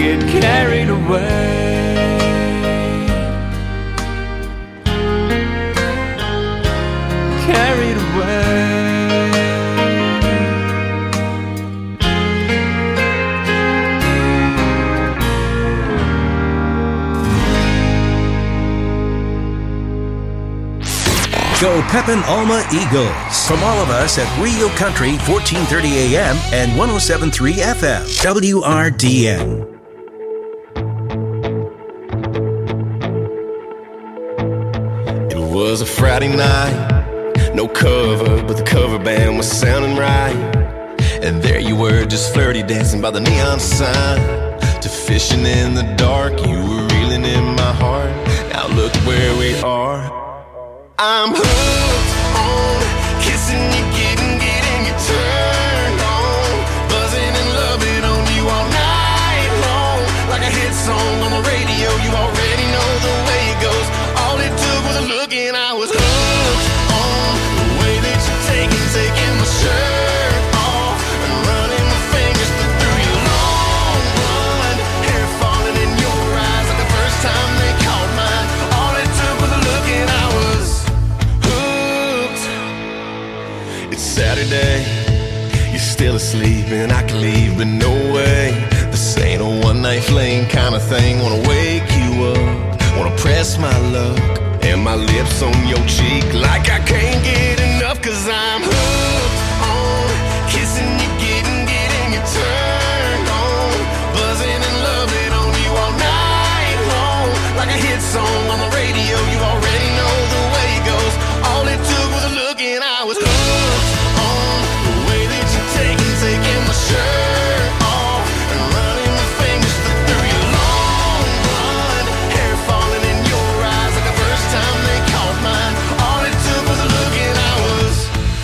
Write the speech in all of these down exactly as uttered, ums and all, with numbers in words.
get carried away. Carried away. Go Pepin Alma Eagles. From all of us at Rio Country, fourteen thirty A M and one oh seven point three F M, W R D N. It was a Friday night, no cover, but the cover band was sounding right. And there you were, just flirty, dancing by the neon sign. To fishing in the dark, you were reeling in my heart. Now look where we are. I'm hooked on kissing you, getting, getting you turned on, buzzing and loving on you all night long. Like a hit song on the radio, you already know the way it goes. All it took was a look and I was hooked on the way that you're taking, taking my shirt off and running my fingers through your long blonde hair, falling in your eyes like the first time they caught mine. All it took was a look and I was Saturday, you're still asleep and I can leave, but no way. This ain't a one-night fling kind of thing. Wanna wake you up, wanna press my luck and my lips on your cheek like I can't get enough. Cause I'm hooked on kissing you, getting, getting you turned on, buzzing and loving on you all night long. Like a hit song on the radio, you already know the way it goes. All it took was a look and I was hooked. Taking my shirt off and running my fingers through your long blonde hair, falling in your eyes like the first time they caught mine. All it took was a look and I was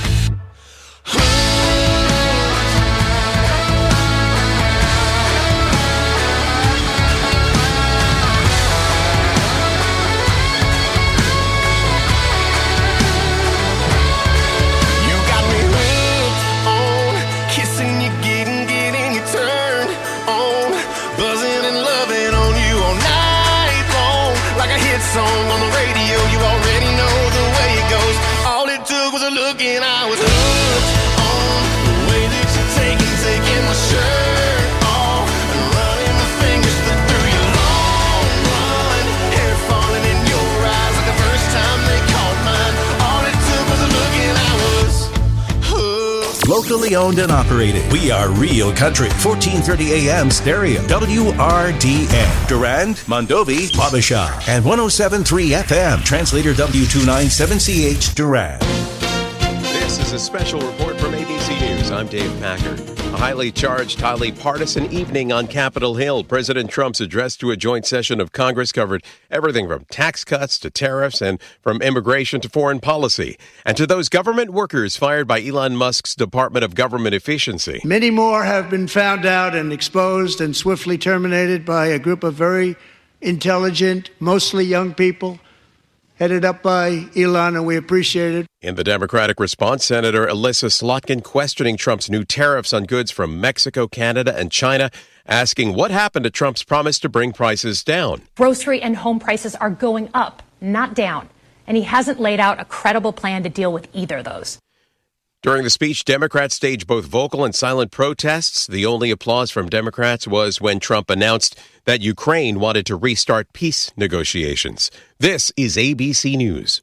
song on the radio, you already know the way it goes. All it took was a look and I was hooked on the way that you're taking, taking my shirt off and running my fingers through your long blonde hair, falling in your eyes like the first time they caught mine. All it took was a look and I was hooked. Locally owned and operated. We are Real Country, fourteen thirty A M stereo, W R D N. Durand, Mondovi, Wabasha, and one oh seven point three F M. Translator W two ninety-seven C H, Durand. This is a special report from A B C News. I'm Dave Packer. A highly charged, highly partisan evening on Capitol Hill. President Trump's address to a joint session of Congress covered everything from tax cuts to tariffs and from immigration to foreign policy. And to those government workers fired by Elon Musk's Department of Government Efficiency. Many more have been found out and exposed and swiftly terminated by a group of very intelligent, mostly young people, headed up by Elon, and we appreciate it. In the Democratic response, Senator Elissa Slotkin questioning Trump's new tariffs on goods from Mexico, Canada, and China, asking what happened to Trump's promise to bring prices down. Grocery and home prices are going up, not down, and he hasn't laid out a credible plan to deal with either of those. During the speech, Democrats staged both vocal and silent protests. The only applause from Democrats was when Trump announced that Ukraine wanted to restart peace negotiations. This is A B C News.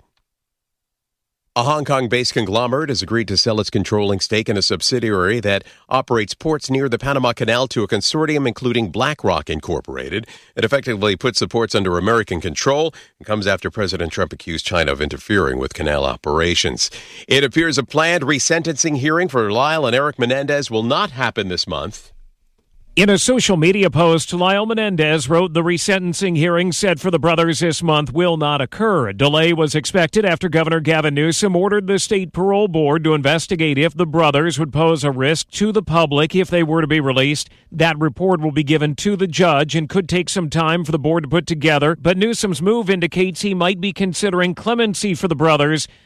A Hong Kong-based conglomerate has agreed to sell its controlling stake in a subsidiary that operates ports near the Panama Canal to a consortium including BlackRock Incorporated. It effectively puts the ports under American control and comes after President Trump accused China of interfering with canal operations. It appears a planned resentencing hearing for Lyle and Eric Menendez will not happen this month. In a social media post, Lyle Menendez wrote the resentencing hearing set for the brothers this month will not occur. A delay was expected after Governor Gavin Newsom ordered the state parole board to investigate if the brothers would pose a risk to the public if they were to be released. That report will be given to the judge and could take some time for the board to put together, but Newsom's move indicates he might be considering clemency for the brothers.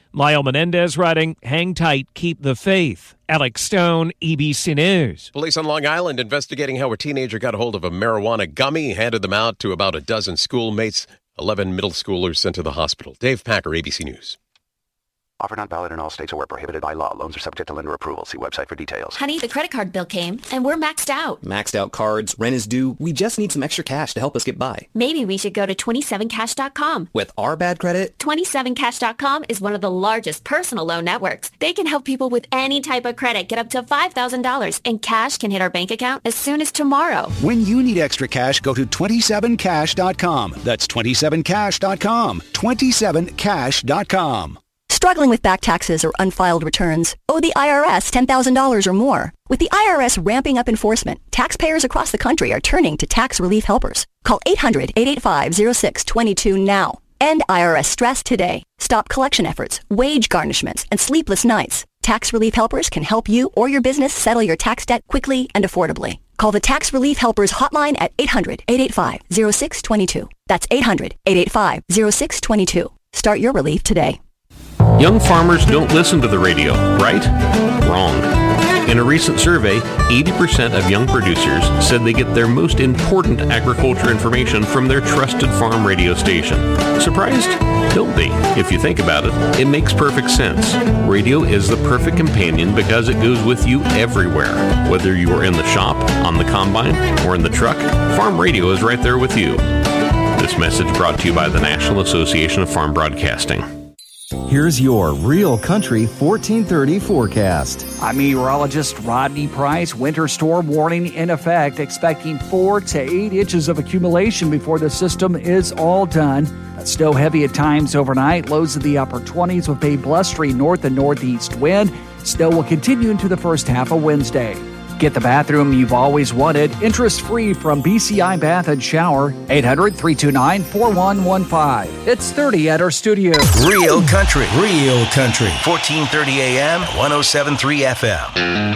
Lyle Menendez writing, hang tight, keep the faith. Alex Stone, E B C News. Police on Long Island investigating how a teenager got a hold of a marijuana gummy, handed them out to about a dozen schoolmates. eleven middle schoolers sent to the hospital. Dave Packer, A B C News. Offer not valid in all states or where prohibited by law. Loans are subject to lender approval. See website for details. Honey, the credit card bill came, and we're maxed out. Maxed out cards, rent is due. We just need some extra cash to help us get by. Maybe we should go to twenty-seven cash dot com. With our bad credit? twenty-seven cash dot com is one of the largest personal loan networks. They can help people with any type of credit get up to five thousand dollars, and cash can hit our bank account as soon as tomorrow. When you need extra cash, go to twenty-seven cash dot com. That's twenty-seven cash dot com. twenty-seven cash dot com. Struggling with back taxes or unfiled returns? Owe the I R S ten thousand dollars or more? With the I R S ramping up enforcement, taxpayers across the country are turning to tax relief helpers. Call eight hundred, eight eight five, oh six two two now. End I R S stress today. Stop collection efforts, wage garnishments, and sleepless nights. Tax relief helpers can help you or your business settle your tax debt quickly and affordably. Call the Tax Relief Helpers hotline at eight hundred, eight eight five, oh six two two. That's eight hundred, eight eight five, oh six two two. Start your relief today. Young farmers don't listen to the radio, right? Wrong. In a recent survey, eighty percent of young producers said they get their most important agriculture information from their trusted farm radio station. Surprised? Don't be. If you think about it, it makes perfect sense. Radio is the perfect companion because it goes with you everywhere. Whether you are in the shop, on the combine, or in the truck, farm radio is right there with you. This message brought to you by the National Association of Farm Broadcasting. Here's your Real Country fourteen thirty forecast. I'm meteorologist Rodney Price. Winter storm warning in effect, expecting four to eight inches of accumulation before the system is all done. Snow heavy at times overnight, lows in the upper twenties with a blustery north and northeast wind. Snow will continue into the first half of Wednesday. Get the bathroom you've always wanted, interest-free from B C I Bath and Shower, eight hundred, three two nine, four one one five. It's thirty at our studio. Real Country, Real Country, fourteen thirty A M, one oh seven point three F M.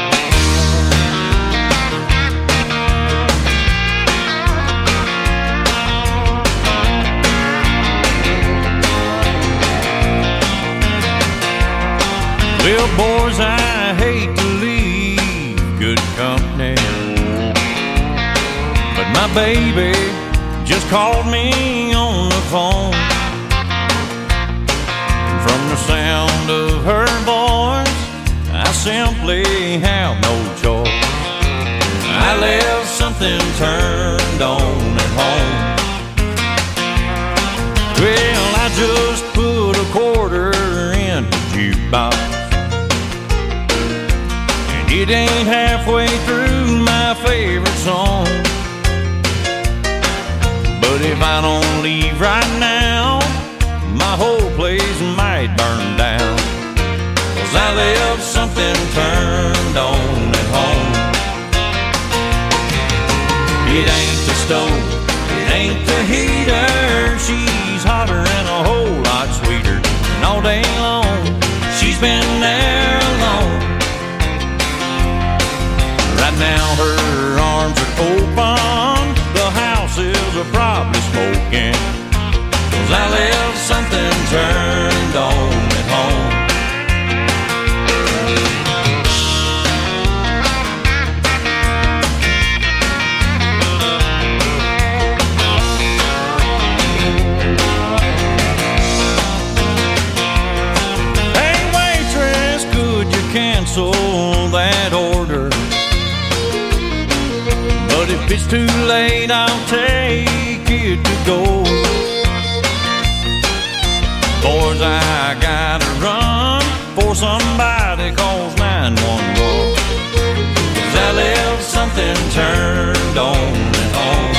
Well, boys, I hate to leave good company, but my baby just called me on the phone. And from the sound of her voice, I simply have no choice. I left something turned on at home. Well, I just put a quarter in the jukebox. It ain't halfway through my favorite song. But if I don't leave right now, my whole place might burn down. 'Cause I left something turned on at home. It ain't the stove, it ain't the heater. She's hotter and a whole lot sweeter. And all day long, she's been there alone. Right now her arms are open, the house is probably smoking. 'Cause I left something turned on at home. Hey waitress, could you cancel that order? But if it's too late, I'll take it to go. Boys, I gotta run for somebody calls nine one one. 'Cause I left something turned on at home.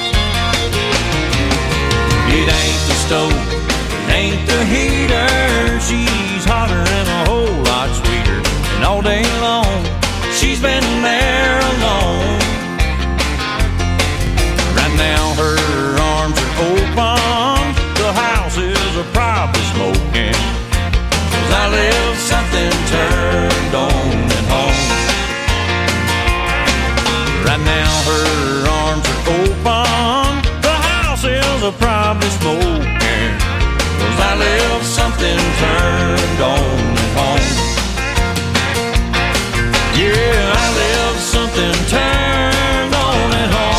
It ain't the stove, it ain't the heater. She's hotter and a whole lot sweeter. And all day long, she's been there alone. Now her arms are open, the houses are probably smoking. 'Cause I left something turned on at home. Right now her arms are open, the houses are probably smoking. 'Cause I left something turned on at home. Yeah, I left something turned on at home.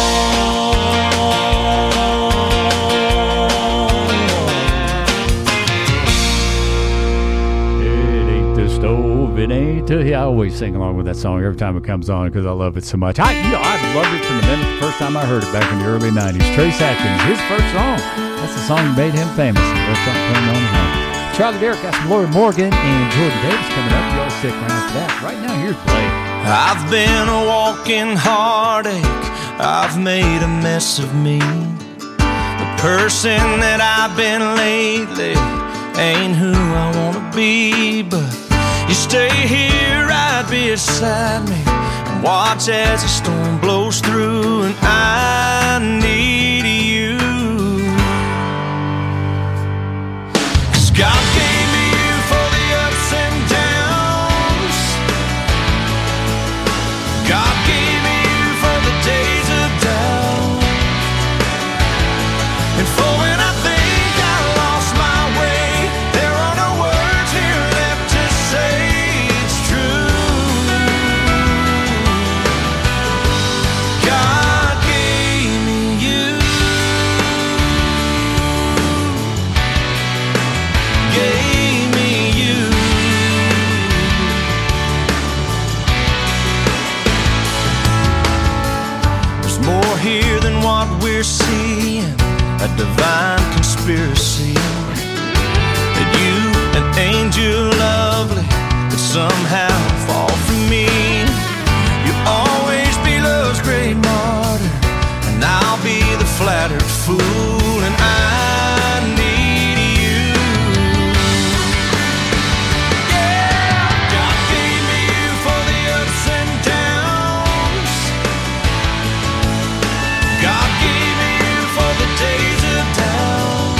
It ain't the stove, it ain't the... Yeah, I always sing along with that song every time it comes on because I love it so much. I, you know, I loved it from the minute the first time I heard it back in the early nineties. Trace Atkins, his first song. That's the song that made him famous. And left something turned on at home. Charlie Derrick got some Lori Morgan and Jordan Davis coming up. Y'all stick around for that. Right now, here's Blake. I've been a walking heartache. I've made a mess of me. The person that I've been lately ain't who I wanna be. But you stay here right beside me and watch as the storm blows through. And I need you. God gave me you for the ups and downs. God gave me you for the days of doubt. And for when I think I lost my way, there are no words here left to say it's true. God gave me you. Gave me you. There's more here than what we're seeing, a divine conspiracy. That you, an angel lovely, could somehow fall for me. You'll always be love's great martyr, and I'll be the flattered fool. And I need you. God gave me you for the ups and downs. God gave me you for the days of doubt.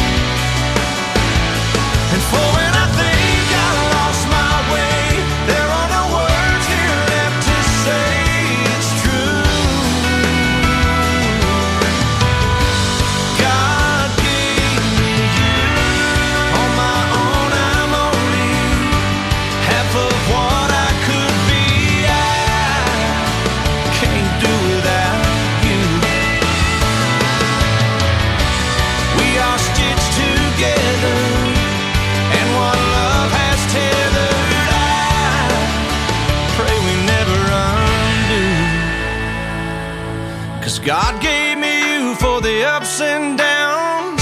And for when I think I lost my way, there are no words here left to say it's true. God gave me you. On my own I'm only half of what I could be. I can't do without you. We are stitched together, and what love has tethered, I pray we never undo. 'Cause God gave me you for the ups and downs.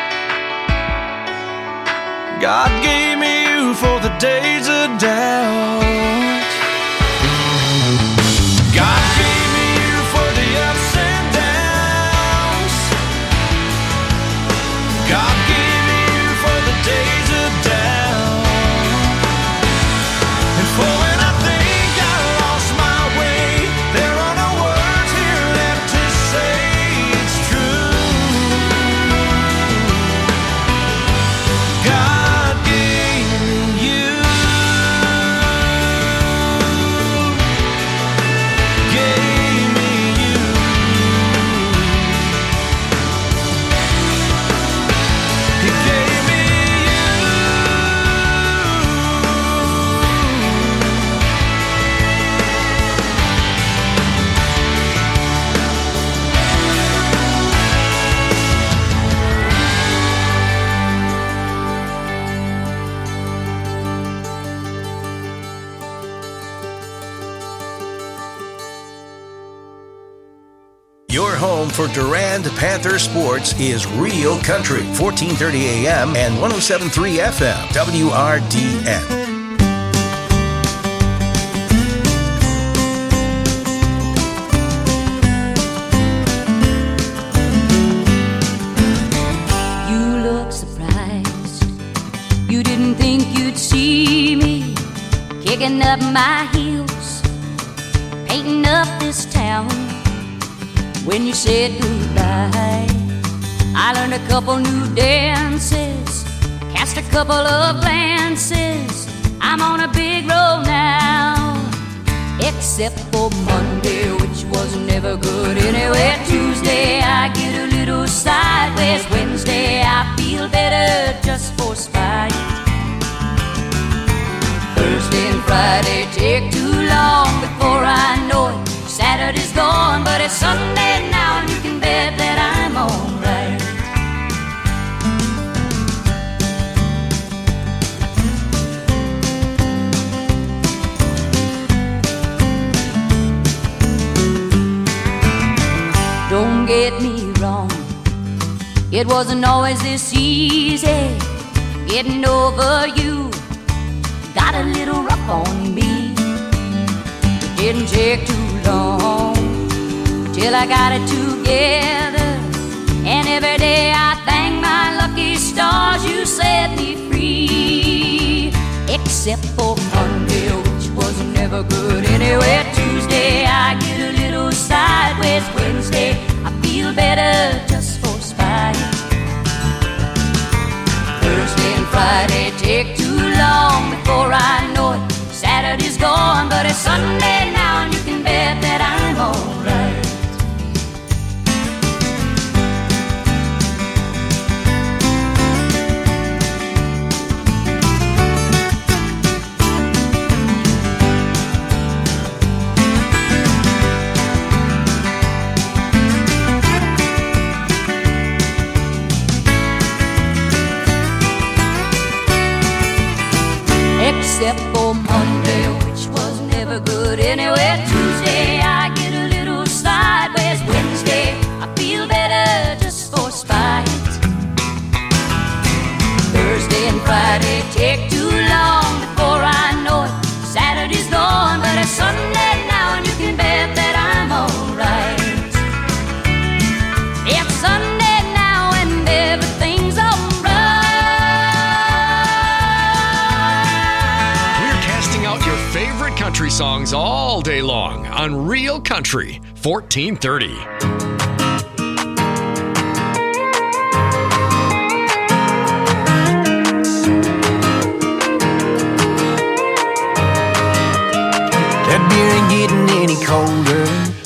God gave me you for the days of doubt. God gave me you for the ups and downs. God gave me you for the days of doubt. And for when I think I lost my way, there are no words here left to say it's true. God gave me you. Gave me you. He gave me Your home for Durand Panther sports is Real Country, fourteen thirty A M and one oh seven point three F M, W R D N. You look surprised. You didn't think you'd see me kicking up my heels, painting up this town. When you said goodbye, I learned a couple new dances, cast a couple of glances. I'm on a big roll now, except for Monday, which was never good anyway. Tuesday I get a little sideways. Wednesday I feel better. just for spite. Thursday and Friday take too long before I know it. Saturday's gone, but it's Sunday now, and you can bet that I'm alright. Don't get me wrong, it wasn't always this easy. Getting over you got a little rough on me. It didn't take too long till I got it together, and every day I thank my lucky stars you set me free. Except for Monday, which was never good anyway. Tuesday I get a little sideways. Wednesday I feel better just for spite. Thursday and Friday take too long before I know it. Saturday's gone, but it's Sunday now, and you can bet that I'm alright. Except for Monday, which was never good anyway. Tuesday I get a little sideways. Wednesday I feel better just for spite. Thursday and Friday take too long before I know it. Saturday's gone, but it's Sunday now, and you can bet that I'm alright. It's Sunday now, and everything's alright. Favorite country songs all day long on Real Country fourteen thirty. That beer ain't getting any colder,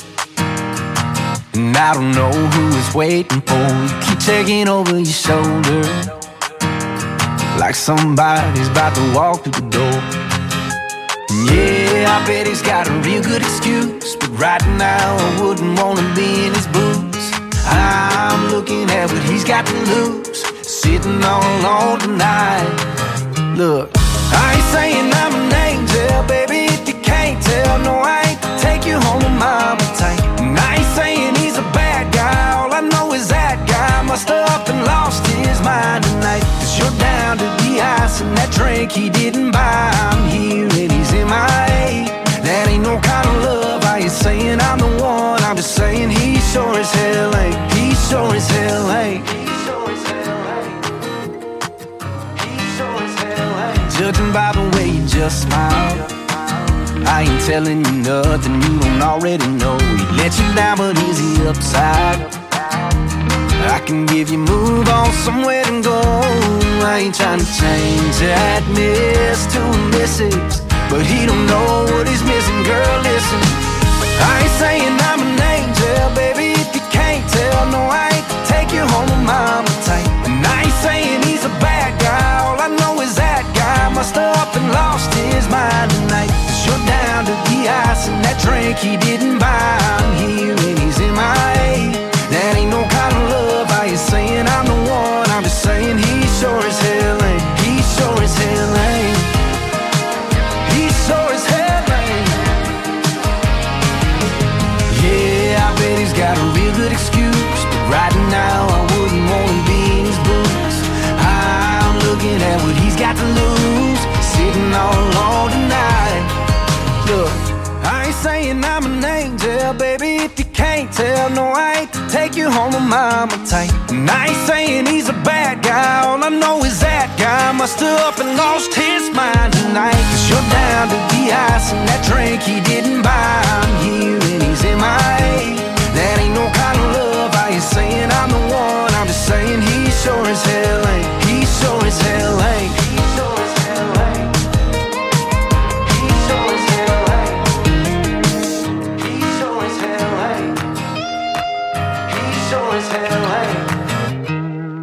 and I don't know who is waiting for you. Keep checking over your shoulder like somebody's about to walk through the door. Yeah, I bet he's got a real good excuse, but right now I wouldn't want to be in his boots. I'm looking at what he's got to lose, sitting all alone tonight. Look, I ain't saying I'm an angel, baby, if you can't tell. No, I ain't take you home with my appetite. And I ain't saying he's a bad guy, all I know is that guy must have up and lost his mind tonight. Cause you're down to the ice and that drink he didn't buy. I'm here and he's in my A. That ain't no kind of love. I ain't saying I'm the one, I'm just saying he sure as hell ain't. He sure as hell ain't. He sure as hell ain't. He sure as hell ain't. Judging by the way you just smile, I ain't telling you nothing you don't already know. He let you down, but is he upside? I can give you move on somewhere to go. I ain't trying to change that miss to a missus, but he don't know what he's missing. Girl, listen, I ain't saying I'm an angel, baby, if you can't tell. No, I ain't take you home with mama tight. And I ain't saying he's a bad guy, all I know is that guy must have up and lost his mind tonight. Cause you're down to the ice and that drink he didn't buy. I'm here and he's in my A. That ain't no kind of love. I ain't saying I'm the one, I'm just saying he sure as hell ain't. He sure as hell ain't. He sure as hell ain't. Yeah, I bet he's got a real good excuse, but right now I wouldn't want to be in his boots. I'm looking at what he's got to lose, sitting all alone tonight. Look, I ain't saying I'm an angel, baby, if you can't tell. No, I ain't take you home with mama tight. And I ain't saying he's a bad guy, all I know is that guy must have up and lost his mind tonight. Cause you're down to the ice and that drink he didn't buy. I'm here and he's in my A. That ain't no kind of love. I ain't saying I'm the one, I'm just saying he sure as hell ain't. He sure as hell ain't. He sure as hell ain't. He sure as hell ain't. He sure as hell ain't. He sure as hell ain't.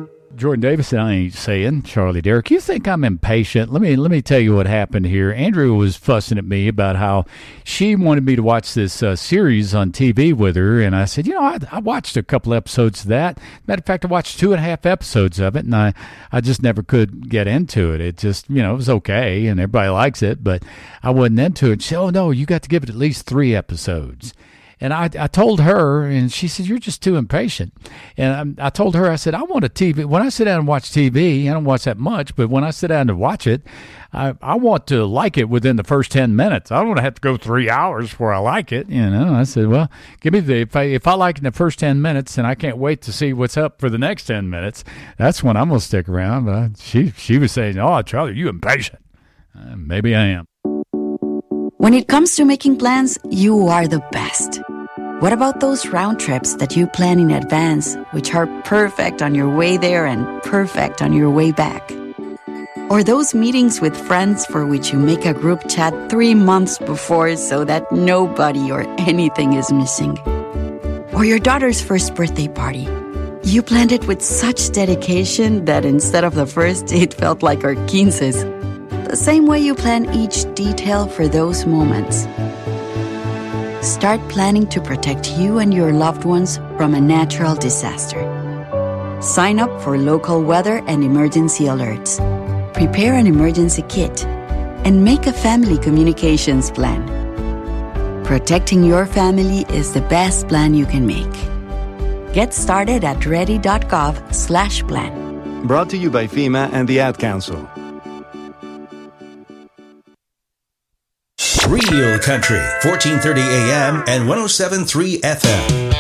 Jordan Davis and I ain't saying, Charlie Derrick, you think I'm impatient? Let me let me tell you what happened here. Andrew was fussing at me about how she wanted me to watch this uh, series on T V with her, and I said, you know, I, I watched a couple episodes of that. Matter of fact, I watched two and a half episodes of it, and I, I just never could get into it. It just, you know, it was okay, and everybody likes it, but I wasn't into it. She said, oh, no, you got to give it at least three episodes. And I, I told her, and she said, you're just too impatient. And I, I told her, I said, I want a T V. When I sit down and watch T V, I don't watch that much, but when I sit down to watch it, I, I want to like it within the first ten minutes. I don't want to have to go three hours before I like it. You know, I said, well, give me the, if I, if I like it in the first ten minutes and I can't wait to see what's up for the next ten minutes, that's when I'm going to stick around. But she, she was saying, oh, Charlie, you impatient. Uh, maybe I am. When it comes to making plans, you are the best. What about those round trips that you plan in advance, which are perfect on your way there and perfect on your way back? Or those meetings with friends for which you make a group chat three months before so that nobody or anything is missing? Or your daughter's first birthday party. You planned it with such dedication that instead of the first, it felt like our quinces. The same way you plan each detail for those moments. Start planning to protect you and your loved ones from a natural disaster. Sign up for local weather and emergency alerts. Prepare an emergency kit. And make a family communications plan. Protecting your family is the best plan you can make. Get started at ready.gov slash plan. Brought to you by FEMA and the Ad Council. Real Country, fourteen thirty A M and one oh seven point three F M.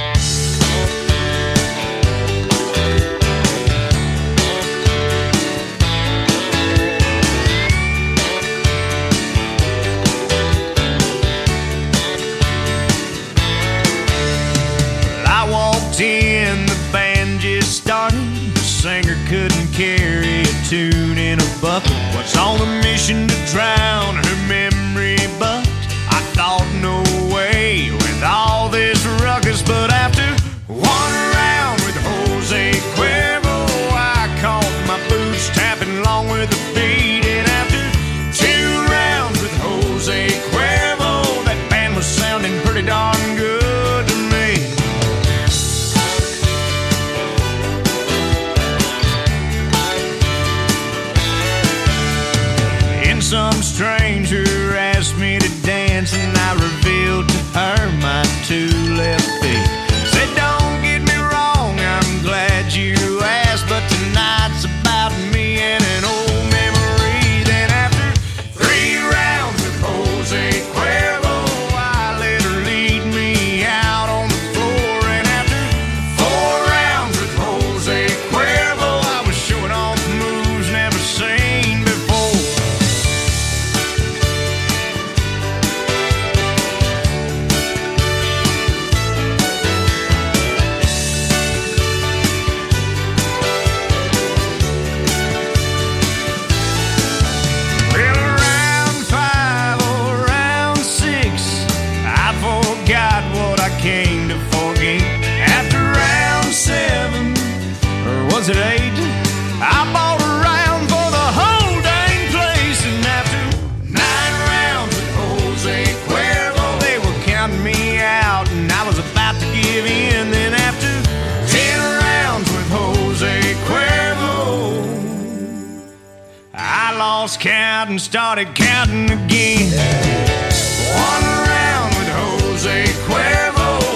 I walked in, the band just started. The singer couldn't carry a tune in a bucket. Was on a mission to drown her memory, but I thought no way with all this ruckus. But after one round with Jose Cuervo, I caught my boots tapping along with the beat. And after two rounds with Jose Cuervo, that band was sounding pretty darn good to me. Some stranger asked me to dance, and I revealed to her my two left feet. Said, don't get me wrong, I'm glad you asked, but tonight's about me and an old memory. Then after three rounds with Jose Cuervo, I let her lead me out on the floor. And after four rounds with Jose Cuervo, I was showing off moves never seen before. Came to forget. After round seven, or was it eight, I bought a round for the whole dang place. And after nine rounds with Jose Cuervo, they were counting me out, and I was about to give in. Then after ten rounds with Jose Cuervo, I lost count and started counting again. One round with Jose Cuervo,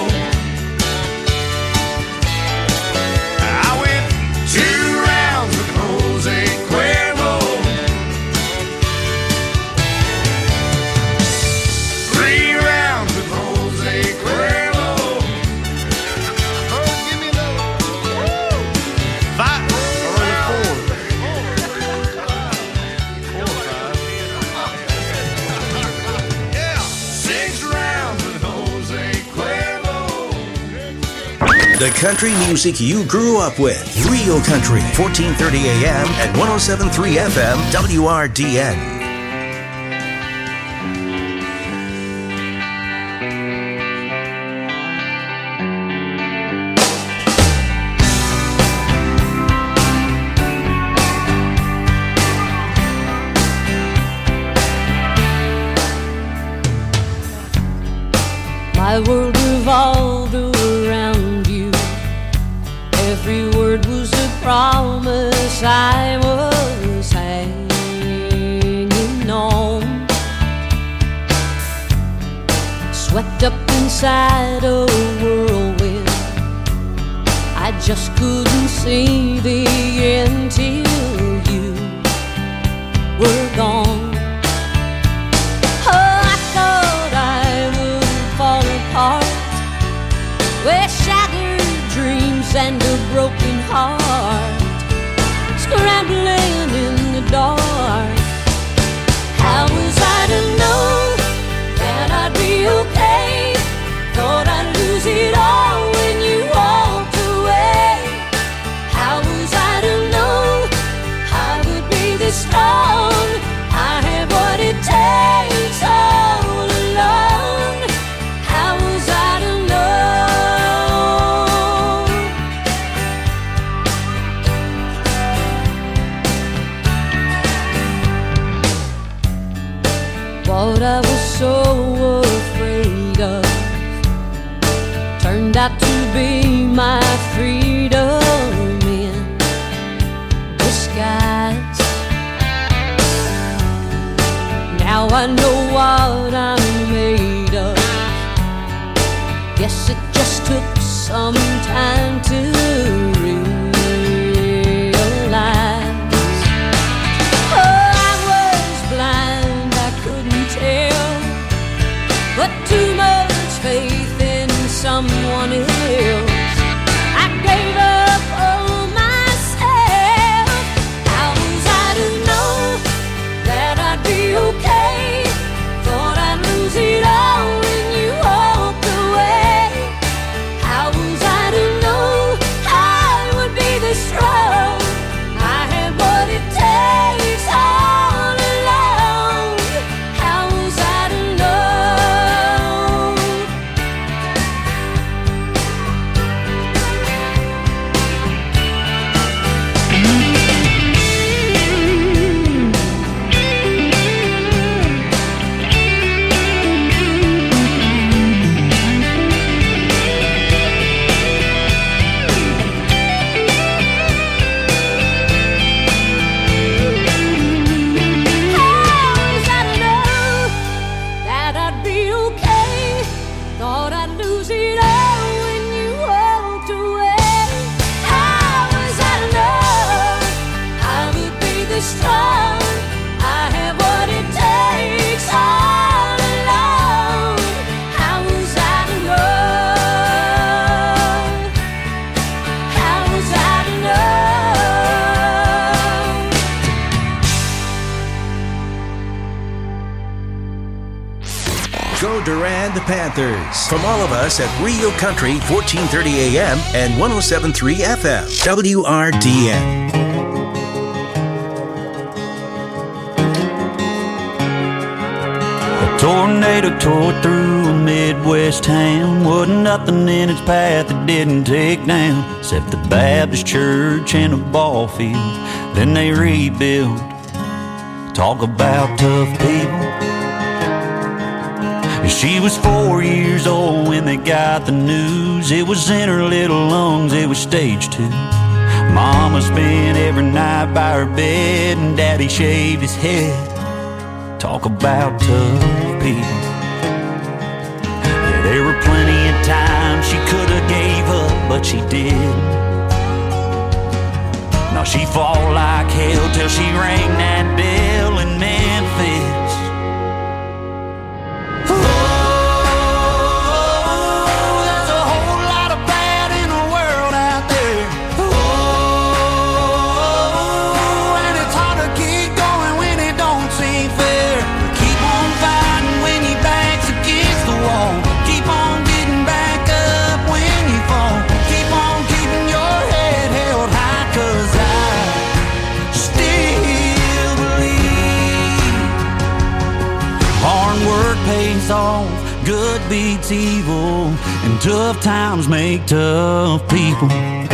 The country music you grew up with. Real Country, fourteen thirty A M and one oh seven point three F M, W R D N. inside a whirlwind. I just couldn't see the end till you were gone. Oh, I thought I would fall apart with shattered dreams and a broken heart, scrambling in the dark. How was I to know that I'd be okay? Thought I'd lose it all when you walked away. How was I to know I would be this strong? I have what it takes all alone. How was I to know? What I was so afraid of turned out to be my freedom in disguise. Now I know what I'm made of. Guess it just took some time to realize. Oh, I was blind, I couldn't tell, but too much faith in someone else, I gave up on myself. How was I to know that I'd be okay? Thought I'd lose it all when you walked away. How was I to know I would be this strong? I had what it takes all alone. How was I to know? Go Durand Panthers. From all of us at Rio Country, fourteen thirty A M and one oh seven point three F M, W R D N. A tornado tore through a Midwest town. Wasn't nothing in its path it didn't take down, except the Baptist church and a ball field. Then they rebuilt. Talk about tough people. She was four years old when they got the news. It was in her little lungs, it was stage two. Mama spent every night by her bed, and Daddy shaved his head. Talk about tough people. Yeah, there were plenty of times she could have gave up, but she didn't. Now she fought like hell till she rang that bell in Memphis. Off, good beats evil, and tough times make tough people.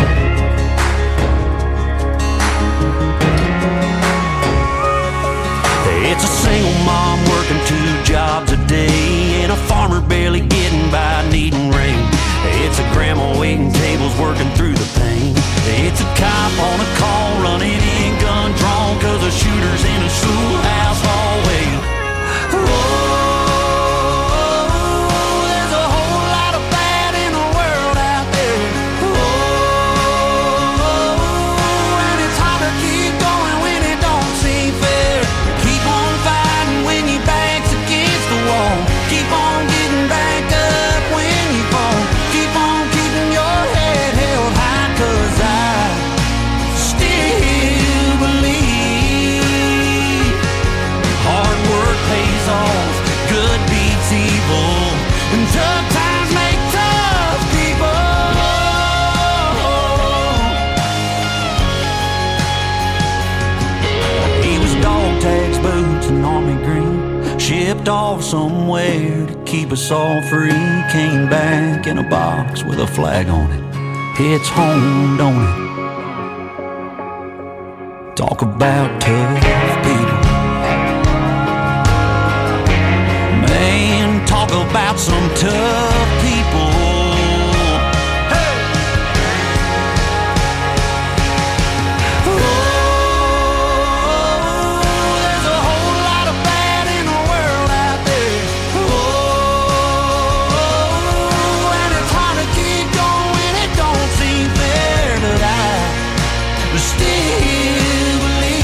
It's a single mom working two jobs a day, and a farmer barely getting by needing rain. It's a grandma waiting tables working through the pain. It's a cop on a call running in gun drawn, cause a shooter's in a schoolhouse hallway. Whoa. slipped off somewhere to keep us all free. Came back in a box with a flag on it. It's home, don't it? Talk about tough people. Man, talk about some tough people. Hey! Oh, there's a whole lot of bad in the world out there. Oh, and it's hard to keep going. It don't seem fair, but I still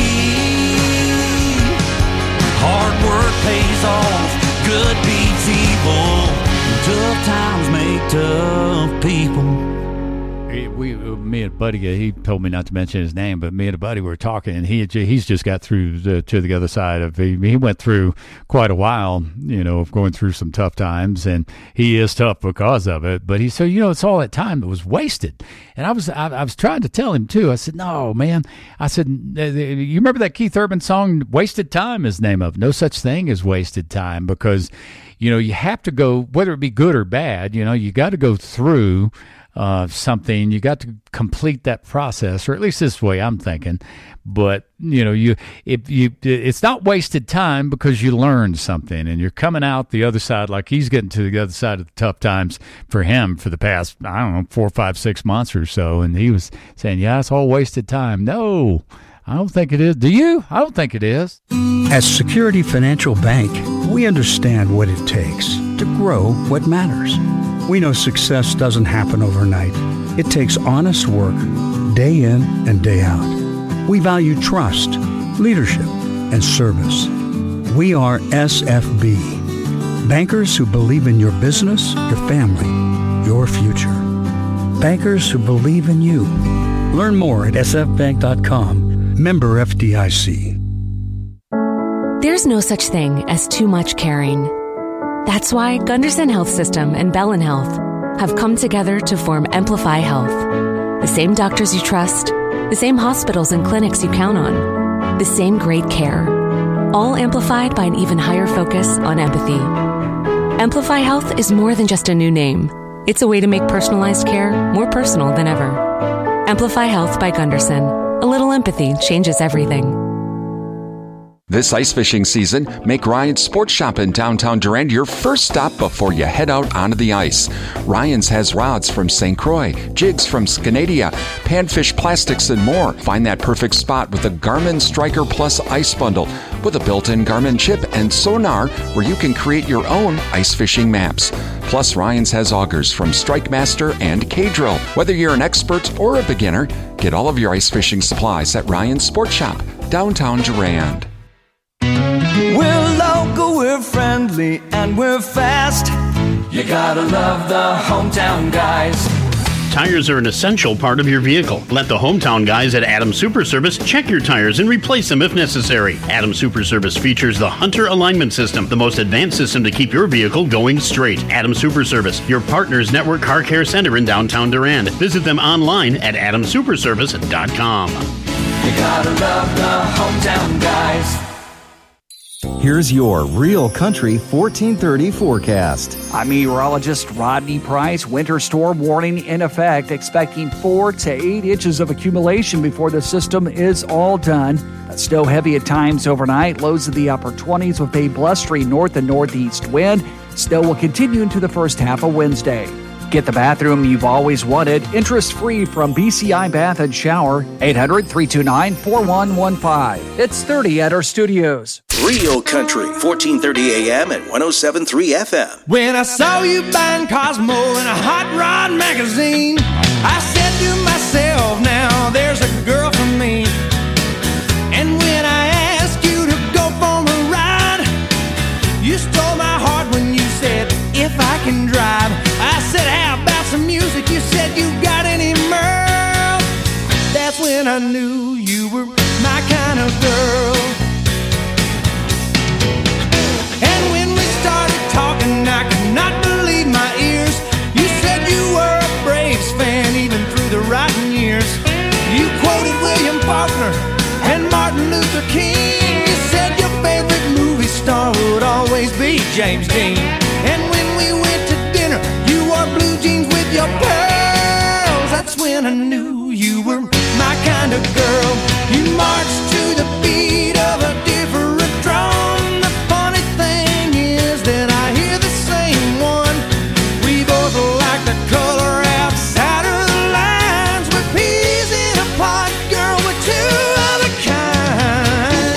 believe hard work pays off, good beats evil, tough times make tough people. We, me and Buddy, he told me not to mention his name, but me and a buddy were talking, and he he's just got through the, to the other side of he, he went through quite a while, you know, of going through some tough times, and he is tough because of it. But he said, you know, it's all that time that was wasted. And I was I, I was trying to tell him too. I said, no, man. I said, you remember that Keith Urban song, "Wasted Time" is the name of it. No such thing as wasted time, because you know you have to go, whether it be good or bad. You know, you got to go through Uh, something. You got to complete that process, or at least this way I'm thinking. But you know, you if you it's not wasted time, because you learned something and you're coming out the other side, like he's getting to the other side of the tough times for him for the past, I don't know, four, five, six months or so. And he was saying, yeah, it's all wasted time. No, I don't think it is. Do you? I don't think it is. At Security Financial Bank, we understand what it takes to grow what matters. We know success doesn't happen overnight. It takes honest work, day in and day out. We value trust, leadership, and service. We are S F B, bankers who believe in your business, your family, your future. Bankers who believe in you. Learn more at s f bank dot com. Member F D I C. There's no such thing as too much caring. That's why Gunderson Health System and Bellin Health have come together to form Amplify Health. The same doctors you trust, the same hospitals and clinics you count on, the same great care, all amplified by an even higher focus on empathy. Amplify Health is more than just a new name. It's a way to make personalized care more personal than ever. Amplify Health by Gunderson. A little empathy changes everything. This ice fishing season, make Ryan's Sports Shop in downtown Durand your first stop before you head out onto the ice. Ryan's has rods from Saint Croix, jigs from Scanadia, panfish plastics, and more. Find that perfect spot with the Garmin Striker Plus Ice Bundle with a built-in Garmin chip and sonar where you can create your own ice fishing maps. Plus, Ryan's has augers from Strike Master and K-Drill. Whether you're an expert or a beginner, get all of your ice fishing supplies at Ryan's Sports Shop, downtown Durand. We're local, we're friendly, and we're fast. You gotta love the hometown guys. Tires are an essential part of your vehicle. Let the hometown guys at Adams Super Service check your tires and replace them if necessary. Adams Super Service features the Hunter Alignment System, the most advanced system to keep your vehicle going straight. Adams Super Service, your partner's network car care center in downtown Durand. Visit them online at adams super service dot com. You gotta love the hometown guys. Here's your Real Country fourteen thirty forecast. I'm meteorologist Rodney Price. Winter storm warning in effect, expecting four to eight inches of accumulation before the system is all done. Snow heavy at times overnight, lows in the upper twenties with a blustery north and northeast wind. Snow will continue into the first half of Wednesday. Get the bathroom you've always wanted, interest-free from B C I Bath and Shower, eight hundred, three two nine, four one one five. It's thirty at our studios. Real Country, fourteen thirty A M and one oh seven point three F M. When I saw you buying Cosmo in a Hot Rod magazine, I said to myself, now there's a girl for me. And when I asked you to go for a ride, you stole my heart when you said, if I can drive. I said, how about some music? You said, you got any Merle? That's when I knew you were my kind of girl. And when we started talking, I could not believe my ears. You said you were a Braves fan even through the rotten years. You quoted William Faulkner and Martin Luther King. You said your favorite movie star would always be James Dean. And when we went to dinner, you wore blue jeans with your pearls. That's when I knew you were my kind of girl. You marched to the beat of a different drum. The funny thing is that I hear the same one. We both like the color outside of the lines. We're peas in a pod, girl, we're two of a kind.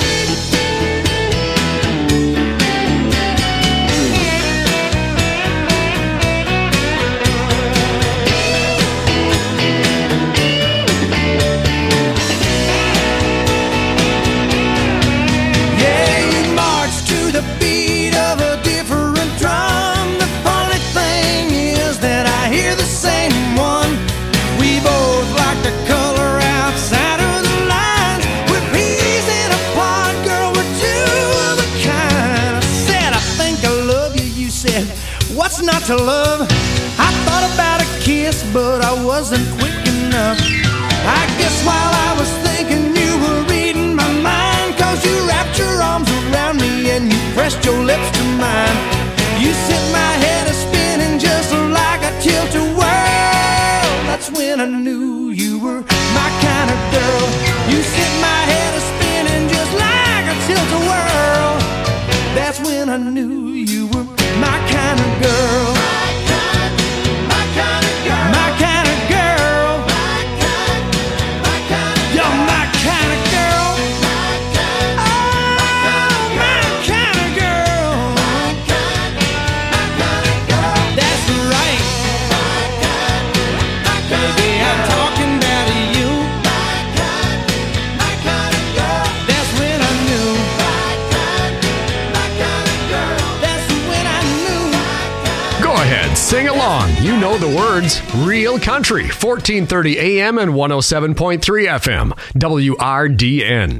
Yeah, you march to the beat of a different drum. The funny thing is that I hear the same one. We both like the color outside of the lines. We're peas in a pod, girl, we're two of a kind. I said, I think I love you. You said, what's not to love? I thought about a kiss, but I wasn't quick enough. I guess while I was thinking you were reading my mind, 'cause you wrapped your arms around me and you pressed your lips to mine. You sent my head a spinning just like a tilt-a-whirl. That's when I knew you were my kind of girl. You sent my head a spinning just like a tilt-a-whirl. That's when I knew you were my kind of girl. My kind, my kind of girl. My kind of girl. My kind, my kind of girl. You're my kind of girl. My kind, oh, my kind of girl. My kind, my kind of girl. That's right. My kind, my kind of girl. Baby, I'm talking about you. My kind, my kind of girl. That's when I knew. My kind, my kind of girl. That's when I knew. Go ahead, sing along. You know the words. Real Country, fourteen thirty A M and one oh seven point three F M, W R D N.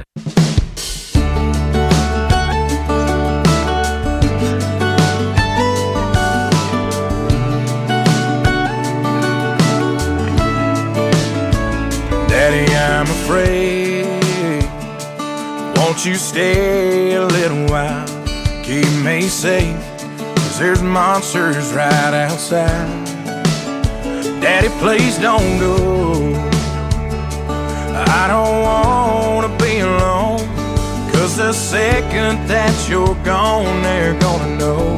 Daddy, I'm afraid. Won't you stay a little while? Keep me safe, 'cause there's monsters right outside. Daddy, please don't go. I don't wanna be alone, 'cause the second that you're gone, they're gonna know.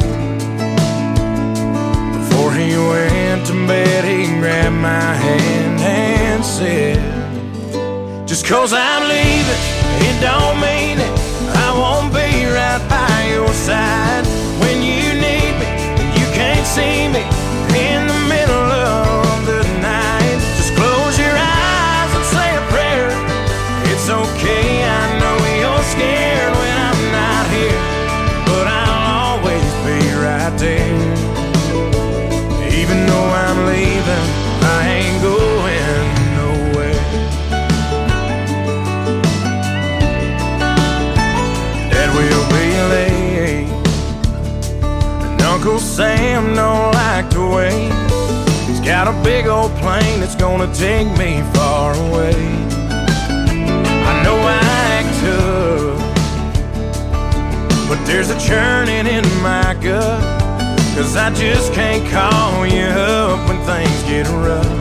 Before he went to bed, he grabbed my hand and said, just 'cause I'm leaving, it don't mean it. I won't be right by your side when you need me. You can't see me in the middle of the night. Just close your eyes and say a prayer. It's okay, I know you're scared when I'm not here, but I'll always be right there. Even though I'm leaving, I ain't going nowhere. Dad will be late, and Uncle Sam don't like to wait. He's got a big old plane that's gonna take me far away. I know I act tough, but there's a churning in my gut, 'cause I just can't call you up when things get rough.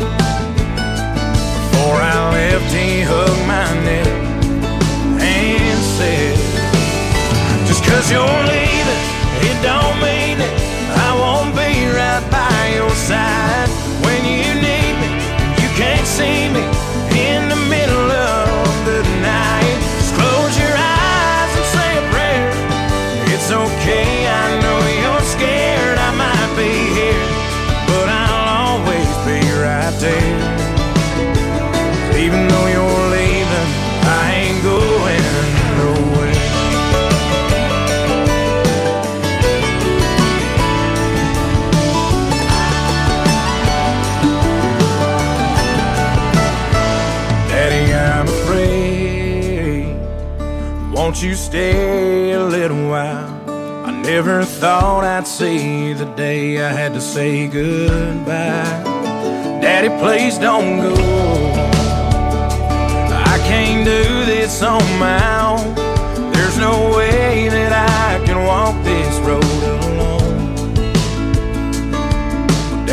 Before I left, he hugged my neck and said, just 'cause you're leaving, it don't mean it. I won't be right by your side when you need me. You can't see me in the middle of the night. Just close your eyes and say a prayer. It's okay, I know you're scared. I might be here, but I'll always be right there. Even though you're leaving, I ain't going nowhere. Daddy, I'm afraid. Won't you stay a little while? I never thought I'd see the day I had to say goodbye. Daddy, please don't go. I can't do this on my own. There's no way that I can walk this road alone.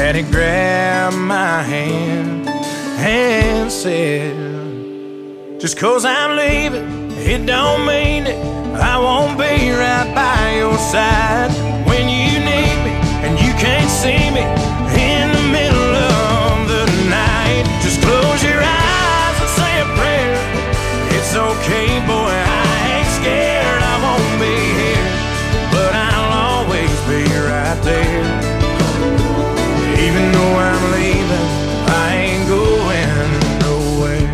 Daddy grabbed my hand and said, just 'cause I'm leaving, it don't mean that I won't be right by your side when you need me and you can't see me in the middle of the night. Just close your eyes and say a prayer. It's okay, boy, I ain't scared. I won't be here, but I'll always be right there. Even though I'm leaving, I ain't going nowhere.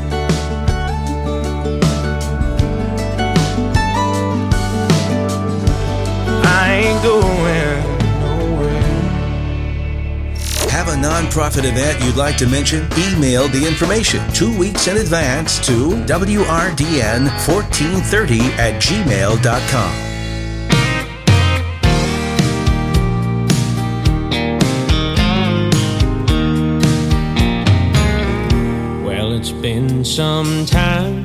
I ain't going nowhere. Have a nonprofit event you'd like to mention? Email the information two weeks in advance to W R D N fourteen thirty at gmail dot com. It's been some time.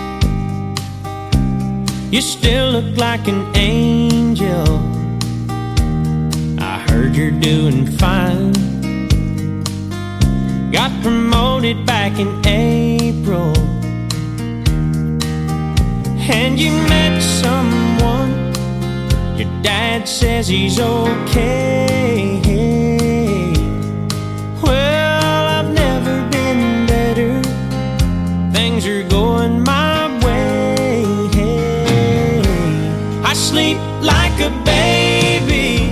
You still look like an angel. I heard you're doing fine. Got promoted back in April, and you met someone. Your dad says he's okay. Well, I've never been better. Things are going my way. I sleep like a baby.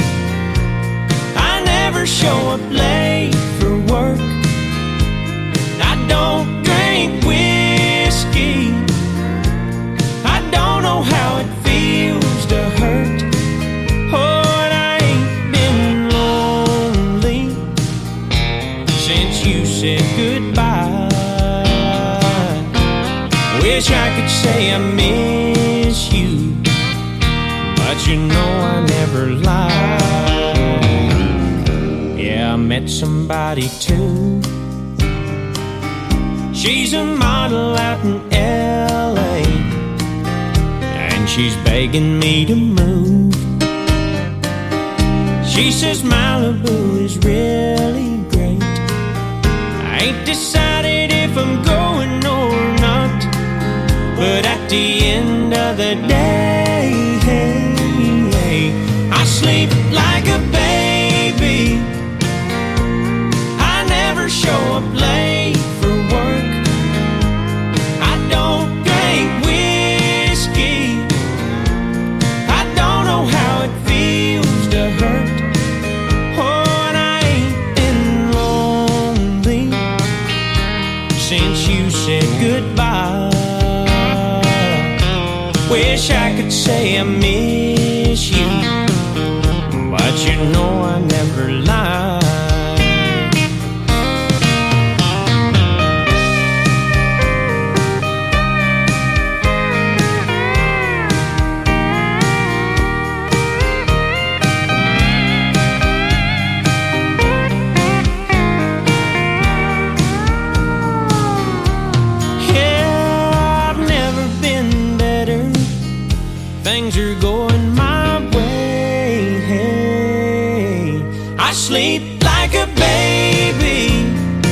I never show up late for work. I don't drink whiskey. I don't know how it feels to hurt. Oh, and I ain't been lonely since you said goodbye. Wish I could say I miss you, but you know I never lie. Yeah, I met somebody too. She's a model out in L A, and she's begging me to move. She says Malibu is really great. I ain't decided if I'm going or not, but at the end of the day, I sleep like a baby. I never show up late for work. I don't drink whiskey. I don't know how it feels to hurt. Oh, and I ain't been lonely since you said goodbye. Wish I could say I miss you, but you know I never lie. Things are going my way. I sleep like a baby.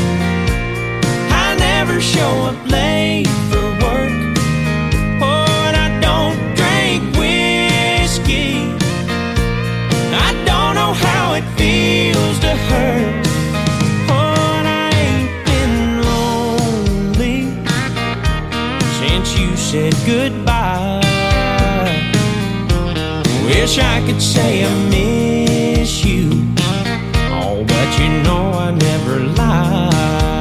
I never show up late for work. Oh, and I don't drink whiskey. I don't know how it feels to hurt. Oh, and I ain't been lonely since you said goodbye. Wish I could say I miss you, oh, but you know I never lie.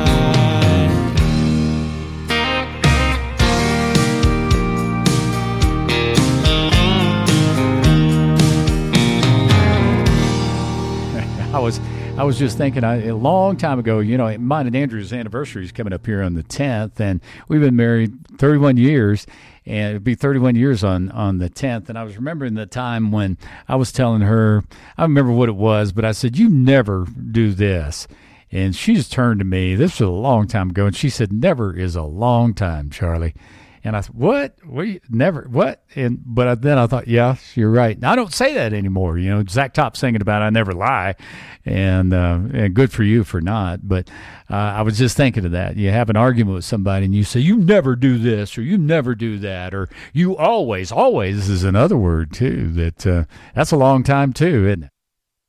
I was I was just thinking I, a long time ago, you know, mine and Andrew's anniversary is coming up here on the tenth, and we've been married thirty-one years. And it'd be thirty-one years on, on the tenth. And I was remembering the time when I was telling her, I don't remember what it was, but I said, you never do this. And she just turned to me. This was a long time ago. And she said, never is a long time, Charlie. And I said, what? We never, what? And But then I thought, yeah, you're right. I don't say that anymore. You know, Zach Top's singing about I never lie. And, uh, and good for you for not. But uh, I was just thinking of that. You have an argument with somebody and you say, you never do this or you never do that. Or you always, always is another word too. That uh, That's a long time too, isn't it?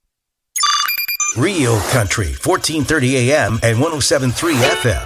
Real Country, fourteen thirty A M and one oh seven point three F M.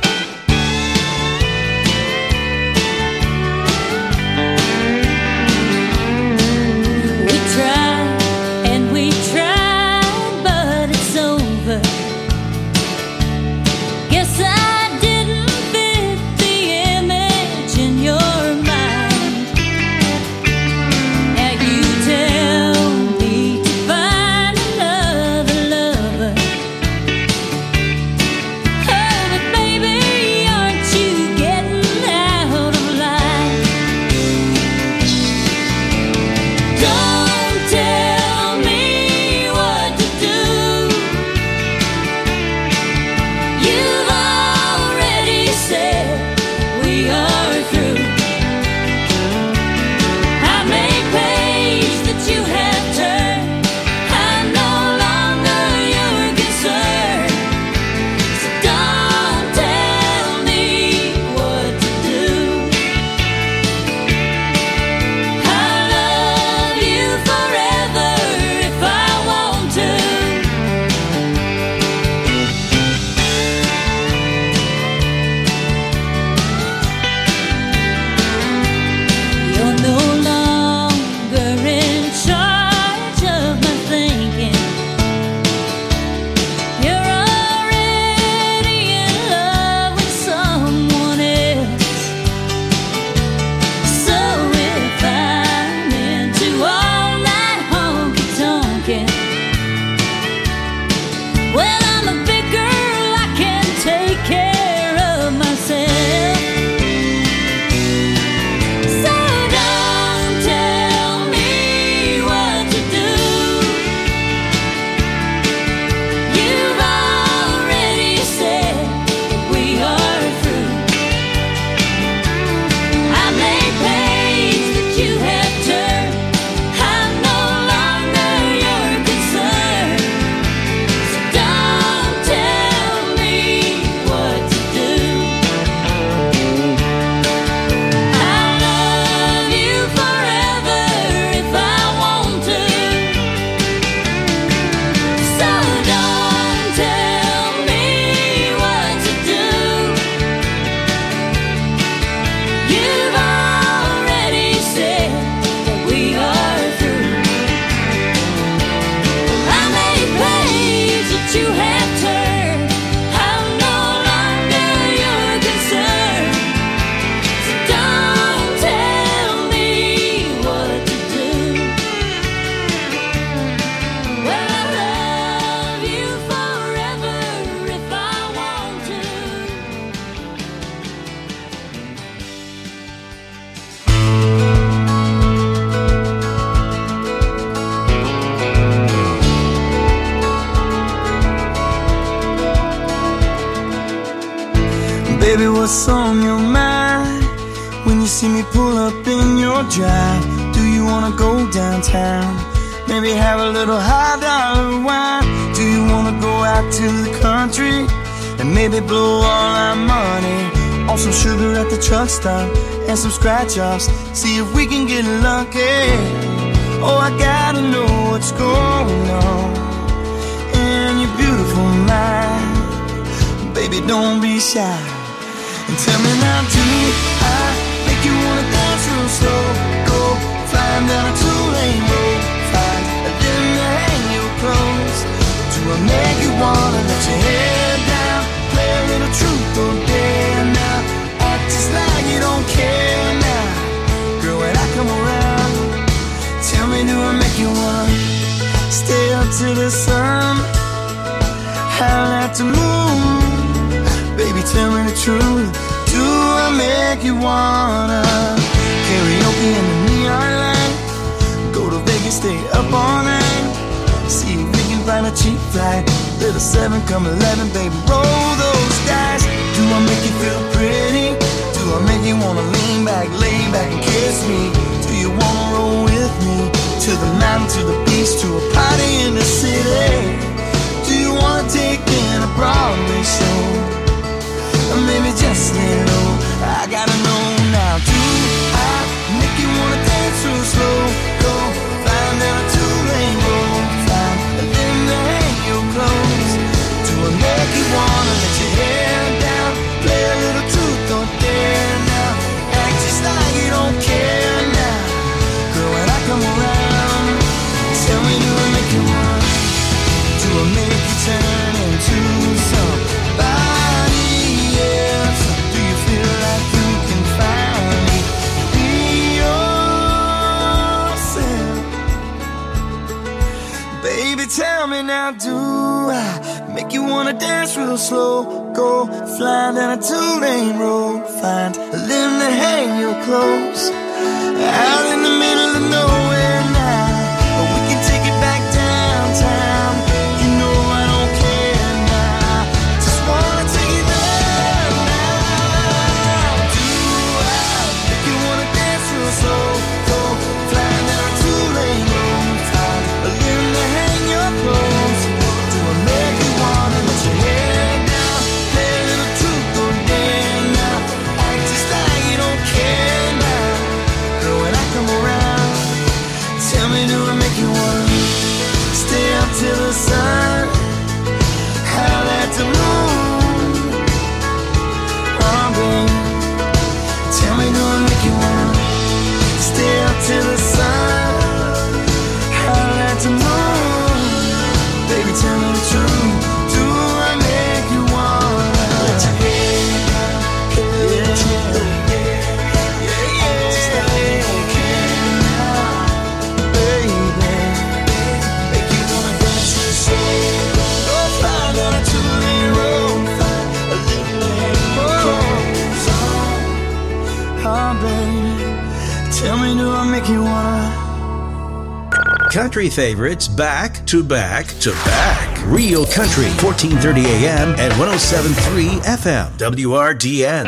Baby, what's on your mind when you see me pull up in your drive? Do you wanna go downtown? Maybe have a little high dollar wine? Do you wanna go out to the country and maybe blow all our money on some sugar at the truck stop and some scratch offs? See if we can get lucky. Oh, I gotta know what's going on in your beautiful mind. Baby, don't be shy. And tell me now, do I make you wanna dance real slow? Go flying down a two-lane road, find a dim to hang your clothes. Do I make you wanna let your hair down, play a little truth or dare now, act just like you don't care now? Girl, when I come around, tell me, do I make you wanna stay up to the sun, howl at the moon? Baby, tell me the truth. Do I make you wanna karaoke in the neon light? Go to Vegas, stay up all night. See if we can find a cheap flight. Little seven, come eleven, baby, roll those dice. Do I make you feel pretty? Do I make you wanna lean back, wrestling low. I gotta know now, do I make you wanna dance real slow? Go flying down a two-lane road, flying and then to hang your clothes. Do I make you wanna let your hair down, play a little truth or dare now, act just like you don't care now? Girl, when I come around, tell me, do I make you wanna? Do I make you turn into somebody else? Do you feel like you can finally be yourself? Baby, tell me now, do I make you wanna dance real slow? Go flying down a two-lane road, find a limb to hang your clothes, out in the middle of nowhere now. But we can take it back downtown. You know I don't care now. Just wanna take you there now. Do I make you wanna dance real slow? Go flying down a two-lane road, find a limb to hang your clothes. Do I make you wanna let your hair down, play a little truth or dare now, act just like you don't care now? Girl, when I come around, tell me, do I make you wanna stay up till the sun, howl at the moon? Oh, baby, tell me, do I make you wanna stay up till the sun, howl at the moon? Baby, tell me the truth, do I make you wanna let your hair down, yeah, yeah, yeah, yeah, just like you can now, baby. Make you wanna dance real slow. Go flying down a two-lane road, find a little hang your clothes on. Oh, baby, tell me, do I make you wanna? Country favorites back to back to back. Real Country, fourteen thirty A M and one oh seven point three F M. W R D N.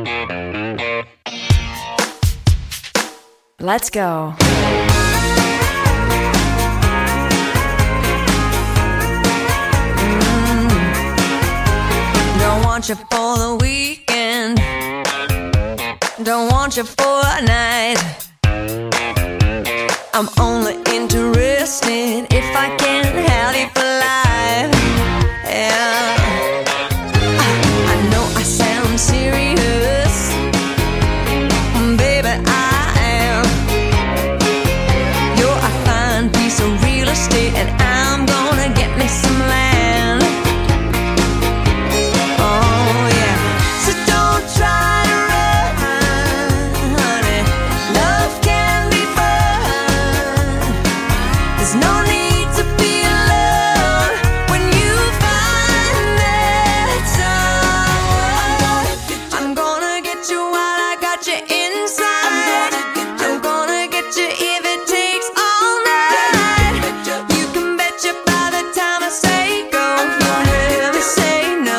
Let's go. Don't want you for the weekend. Don't want you for a night. I'm only interested if I can have you for life. Yeah. I, I know I sound serious, baby, I am. You're a fine piece of real estate, and I'm gonna get me some land. Oh yeah, so don't try to run, honey. Love can be fun. There's no need to be alone when you find that someone. I'm gonna get you while I got you inside. I'm gonna get you if it takes all night. You can bet you by the time I say go, you'll never say no.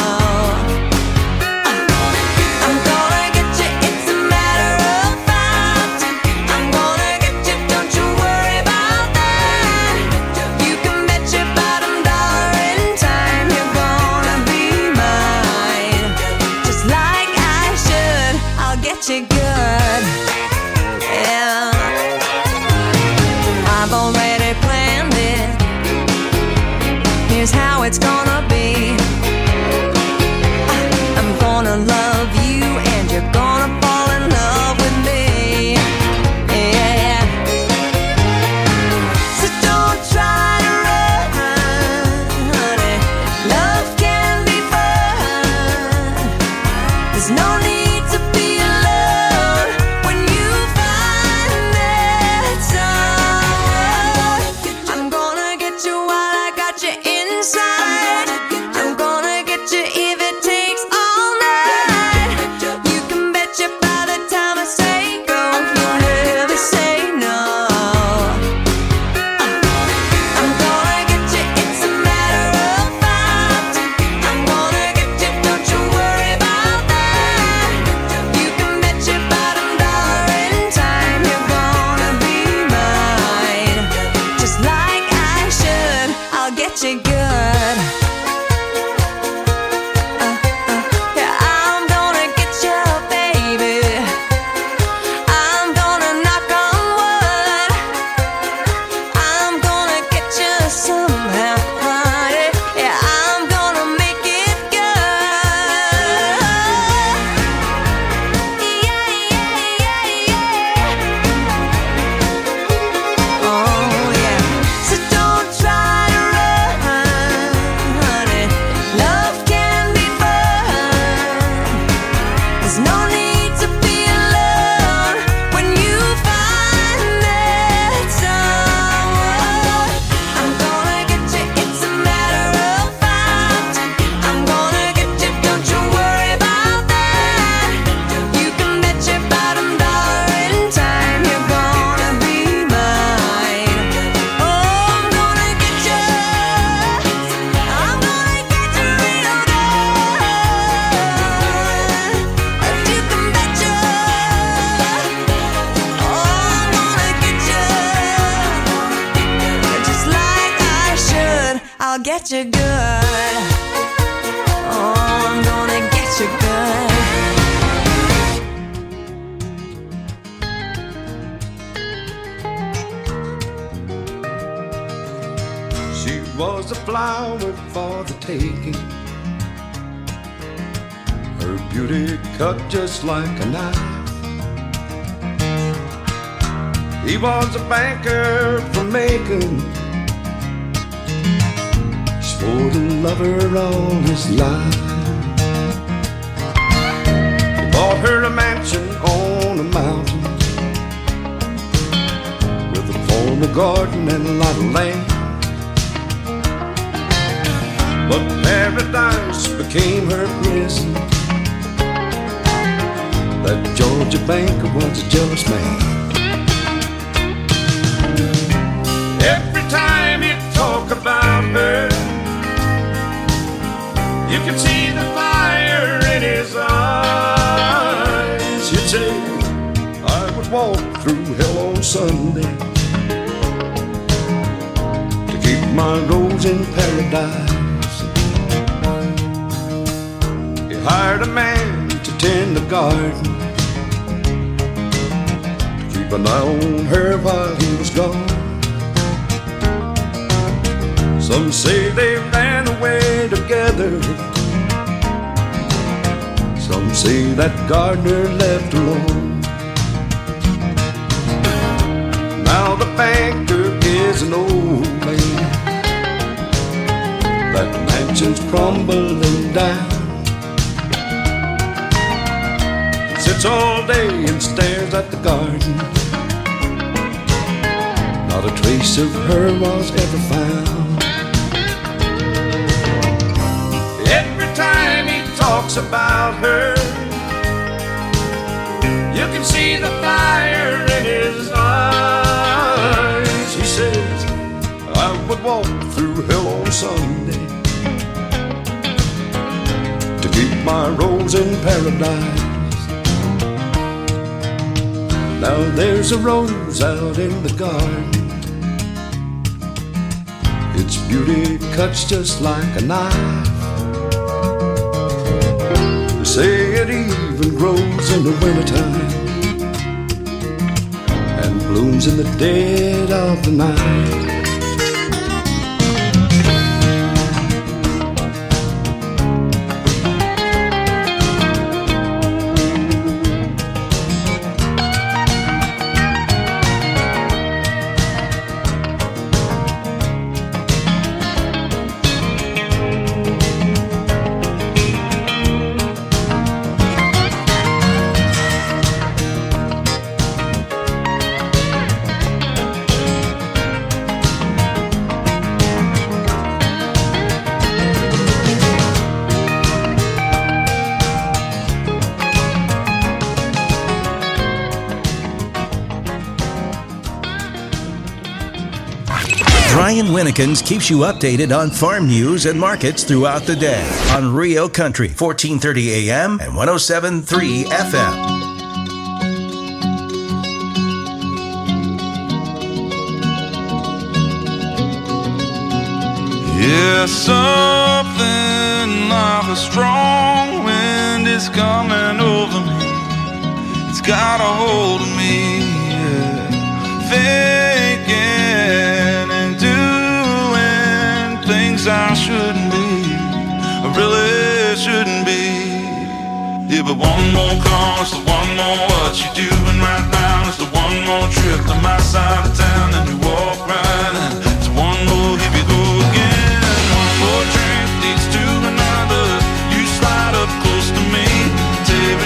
I'm gonna get you, it's a matter of fact. I'm gonna get you, don't you worry about that. You can bet your bottom dollar in time you're gonna be mine. Just like I should, I'll get you good. Yeah, I've already planned it. Here's how it's gonna be. I'm gonna love you and you're gonna fall in love with me. Yeah. So don't try to run, honey. Love can be fun. There's no need to be alone when you find that someone. I'm gonna get you while I got you inside. I'm gonna get you if it takes all night. You can bet you by the time I say go, you'll never say no. I'm gonna get you, it's a matter of fact. I'm gonna get you, don't you worry about that. get you good. Oh, I'm gonna get you good. She was a flower for the taking, her beauty cut just like a knife. He was a banker from Macon, swore to love her all his life. He bought her a mansion on a mountain with a formal garden and a lot of land. But paradise became her prison. That Georgia banker was a jealous man. Every time you talk about her, you can see the fire in his eyes. He'd say, I would walk through hell on Sunday to keep my rose in paradise. He hired a man to tend the garden, to keep an eye on her while he was gone. Some say they ran away together, some say that gardener left alone. Now the banker is an old man, that mansion's crumbling down. Sits all day and stares at the garden, not a trace of her was ever found. Every time he talks about her, you can see the fire in his eyes. He says, I would walk through hell on Sunday to keep my rose in paradise. Now there's a rose out in the garden, its beauty cuts just like a knife. Say it even grows in the wintertime and blooms in the dead of the night. Brian Winnekins keeps you updated on farm news and markets throughout the day on Rio Country, fourteen thirty A M and one oh seven point three F M. Yeah, something like a strong wind is coming over me. It's got a hold of me, yeah. Thinking and doing things I shouldn't be, I really shouldn't be. Yeah, but one more call is the one more what you doing right now. It's the one more trip to my side of town, and you walk right in.